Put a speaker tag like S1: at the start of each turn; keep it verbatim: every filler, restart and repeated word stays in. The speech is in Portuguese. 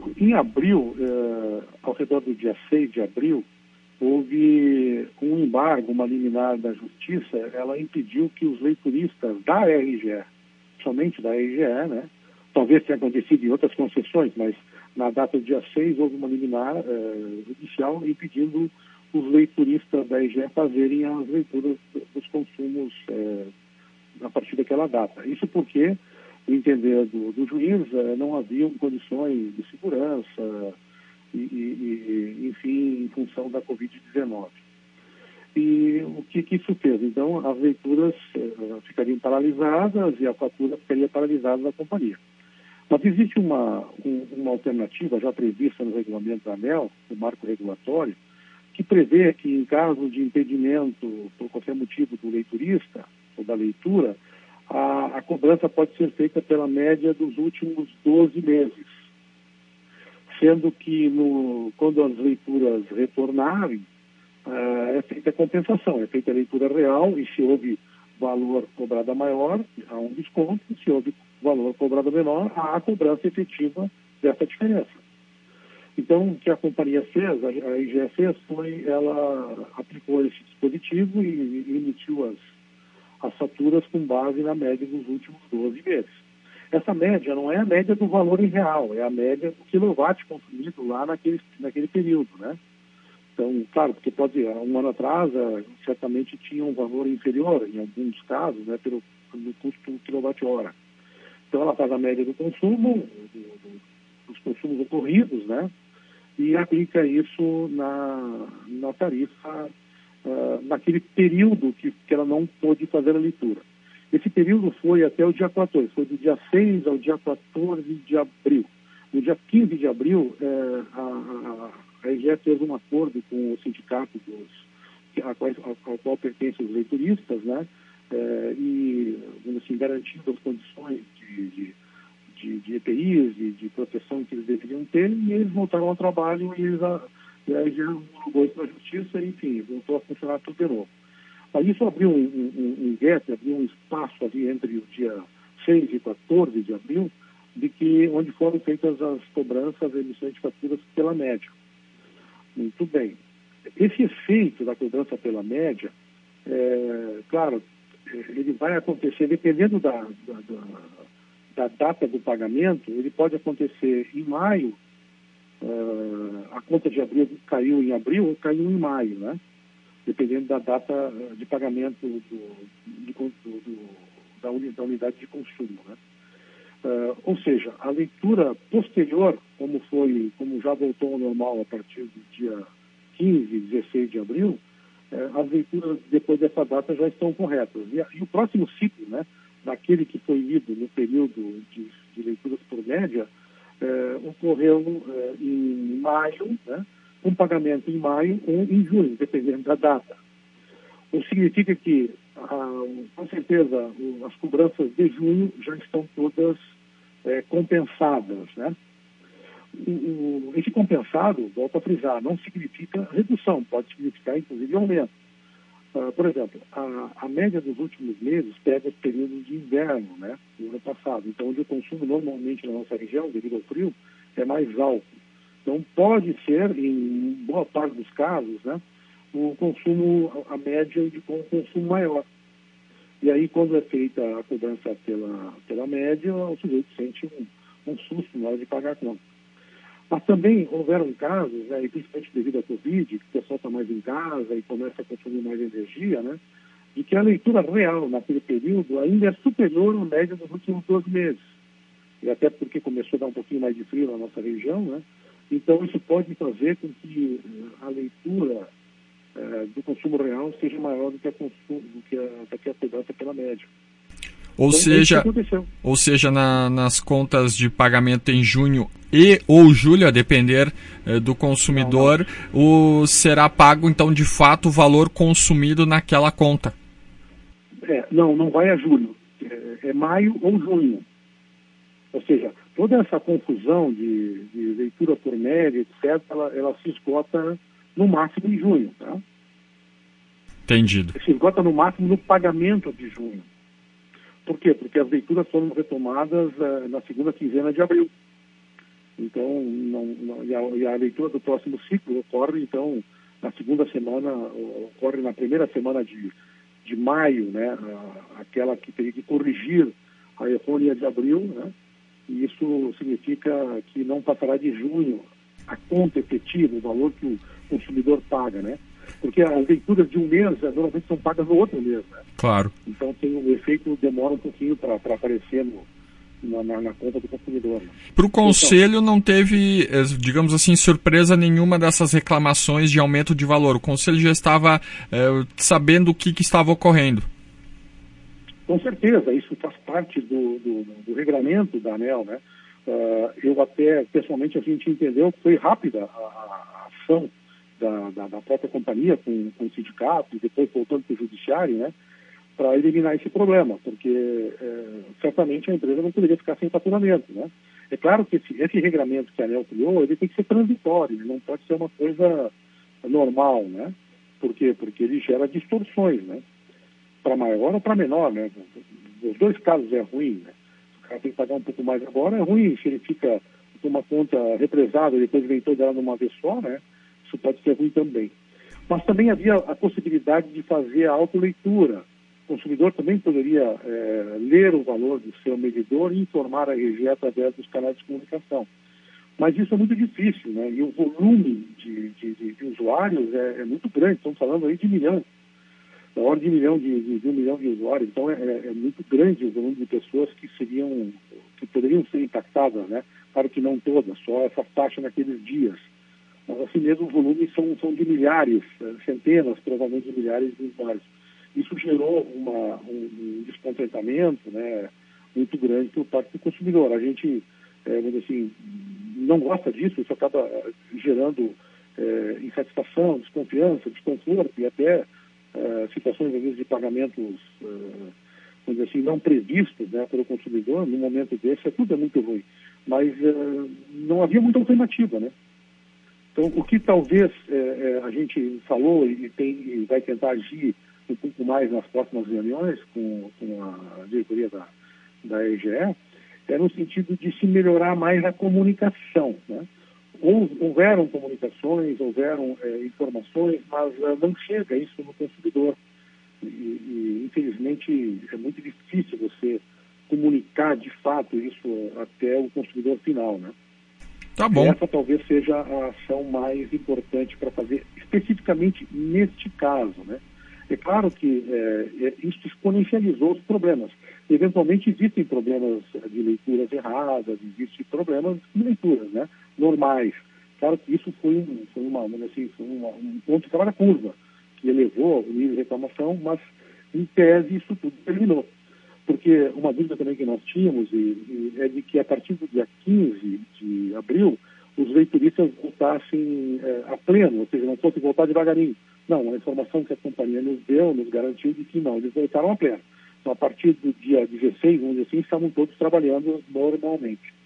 S1: Em abril, eh, ao redor do dia seis de abril, houve um embargo, uma liminar da Justiça, ela impediu que os leituristas da R G E, somente da R G E, né, talvez tenha acontecido em outras concessões, mas na data do dia seis houve uma liminar eh, judicial impedindo os leituristas da R G E fazerem as leituras dos consumos eh, a partir daquela data. Isso porque, no entender do, do juiz, eh, não haviam condições de segurança, e, e, enfim, em função da covid dezenove. E o que, que isso fez? Então, as leituras eh, ficariam paralisadas e a fatura ficaria paralisada da companhia. Mas existe uma, um, uma alternativa já prevista no regulamento da ANEEL, no marco regulatório, que prevê que em caso de impedimento por qualquer motivo do leiturista ou da leitura, a, a cobrança pode ser feita pela média dos últimos doze meses. Sendo que no, quando as leituras retornarem, uh, é feita a compensação, é feita a leitura real e se houve valor cobrado maior, há um desconto, e se houve valor cobrado menor, há a cobrança efetiva dessa diferença. Então, o que a companhia fez, a I G E fez, foi, ela aplicou esse dispositivo e, e emitiu as, as faturas com base na média dos últimos doze meses. Essa média não é a média do valor em real, é a média do quilowatt consumido lá naquele, naquele período, né? Então, claro, porque pode, há um ano atrás, certamente tinha um valor inferior, em alguns casos, né, pelo, pelo custo quilowatt-hora. Então, ela faz a média do consumo, do, do, dos consumos ocorridos, né, e aplica isso na, na tarifa, uh, naquele período que, que ela não pôde fazer a leitura. Esse período foi até o dia quatorze, foi do dia seis ao dia quatorze de abril. No dia quinze de abril, eh, a, a, a I G E fez um acordo com o sindicato dos, a qual, ao qual pertencem os leituristas, né, eh, e assim, garantindo as condições de, de, de, de E P Is, de, de proteção que eles deveriam ter, e eles voltaram ao trabalho e, eles, a, e a I G E jogou isso na justiça, e, enfim, voltou a funcionar tudo de novo. Aí isso abriu um, um, um gap, abriu um espaço ali entre o dia seis e quatorze de abril, de que, onde foram feitas as cobranças, as emissões de faturas pela média. Muito bem. Esse efeito da cobrança pela média, é, claro, ele vai acontecer, dependendo da, da, da, da data do pagamento, ele pode acontecer em maio, uh, a conta de abril caiu em abril ou caiu em maio, né? Dependendo da data de pagamento do, do, do, do, da, uni, da unidade de consumo, né? Uh, ou seja, a leitura posterior, como foi, como já voltou ao normal a partir do dia quinze e dezesseis de abril, uh, as leituras depois dessa data já estão corretas. E, e o próximo ciclo, né, daquele que foi lido no período de, de leituras por média, uh, ocorreu uh, em maio, né, um pagamento em maio ou em junho, dependendo da data. O que significa que, ah, com certeza, as cobranças de junho já estão todas é, compensadas, né? O, o, esse compensado, volto a frisar, não significa redução, pode significar, inclusive, aumento. Ah, por exemplo, a, a média dos últimos meses pega os períodos de inverno, né, do ano passado. Então, onde o consumo normalmente na nossa região, devido ao frio, é mais alto. Então, pode ser, em boa parte dos casos, né, o consumo, a média de um consumo maior. E aí, quando é feita a cobrança pela, pela média, o sujeito sente um, um susto na hora de pagar a conta. Mas também houveram casos, né, e principalmente devido à Covid, que o pessoal está mais em casa e começa a consumir mais energia, né, de que a leitura real naquele período ainda é superior à média dos últimos doze meses. E até porque começou a dar um pouquinho mais de frio na nossa região, né? Então, isso pode fazer com que a leitura eh, do consumo real seja maior do que a, consumo, do que a, do que a cobrança pela média.
S2: Ou
S1: então,
S2: seja, ou seja na, nas contas de pagamento em junho e ou julho, a depender eh, do consumidor, não, não. O, será pago, então, de fato, o valor consumido naquela conta.
S1: É, não, não vai a julho. É, é maio ou junho. Ou seja, toda essa confusão de, de leitura por média, etcétera, ela, ela se esgota no máximo em junho, tá?
S2: Entendido.
S1: Se esgota no máximo no pagamento de junho. Por quê? Porque as leituras foram retomadas uh, na segunda quinzena de abril. Então, não, não, e, a, e a leitura do próximo ciclo ocorre, então, na segunda semana, ocorre na primeira semana de, de maio, né, a, aquela que teria que corrigir a errônea de abril, né, e isso significa que não passará de junho a conta efetiva, o valor que o consumidor paga, né? Porque as leituras de um mês normalmente são pagas no outro mês, né?
S2: Claro.
S1: Então tem o efeito, demora um pouquinho para aparecer no, na, na, na conta do consumidor. Né?
S2: Para o Conselho não teve, digamos assim, surpresa nenhuma dessas reclamações de aumento de valor. O Conselho já estava é, sabendo o que, que estava ocorrendo.
S1: Com certeza, isso faz parte do, do, do regramento da ANEEL, né? Uh, eu até, pessoalmente, a gente entendeu que foi rápida a, a ação da, da, da própria companhia com, com o sindicato e depois voltando para o judiciário, né? Para eliminar esse problema, porque é, certamente a empresa não poderia ficar sem faturamento, né? É claro que esse, esse regramento que a ANEEL criou, ele tem que ser transitório, ele não pode ser uma coisa normal, né? Por quê? Porque ele gera distorções, né? Para maior ou para menor, né? Os dois casos é ruim, né? Se o cara tem que pagar um pouco mais agora, é ruim. Se ele fica com uma conta represada e depois vem toda ela numa vez só, né? Isso pode ser ruim também. Mas também havia a possibilidade de fazer a autoleitura. O consumidor também poderia é, ler o valor do seu medidor e informar a R G através dos canais de comunicação. Mas isso é muito difícil, né? E o volume de, de, de, de usuários é, é muito grande. Estamos falando aí de milhões. Da ordem de milhão de, de, de um milhão de usuários. Então é, é muito grande o volume de pessoas que seriam, que poderiam ser impactadas, né? Claro que não todas, só essa taxa naqueles dias. Mas assim mesmo os volumes são, são de milhares, centenas, provavelmente de milhares de usuários. Isso gerou uma, um, um descontentamento, né, muito grande por parte do consumidor. A gente, é, vamos dizer assim, não gosta disso, isso acaba gerando é, insatisfação, desconfiança, desconforto e até é, situações, às vezes, de pagamentos, é, vamos dizer assim, não previstos, né, pelo consumidor. No momento desse, é tudo é muito ruim. Mas é, não havia muita alternativa, né? Então, o que talvez é, é, a gente falou e, tem, e vai tentar agir um pouco mais nas próximas reuniões com, com a diretoria da, da R G E, é no sentido de se melhorar mais a comunicação, né? Houveram comunicações, houveram é, informações, mas é, não chega isso no consumidor. E, e, infelizmente, é muito difícil você comunicar de fato isso até o consumidor final, né?
S2: Tá bom.
S1: Essa talvez seja a ação mais importante para fazer especificamente neste caso, né? É claro que é, isso exponencializou os problemas. Eventualmente existem problemas de leituras erradas, existem problemas de leituras, né, normais. Claro que isso foi, um, foi, uma, assim, foi uma, um ponto fora da curva, que elevou o nível de reclamação, mas em tese isso tudo terminou. Porque uma dúvida também que nós tínhamos e, e é de que a partir do dia quinze de abril os leituristas voltassem é, a pleno, ou seja, não fossem voltar devagarinho. Não, a informação que a companhia nos deu, nos garantiu de que não, eles voltaram a pleno. Então, a partir do dia dezesseis, vamos dizer assim, estavam todos trabalhando normalmente.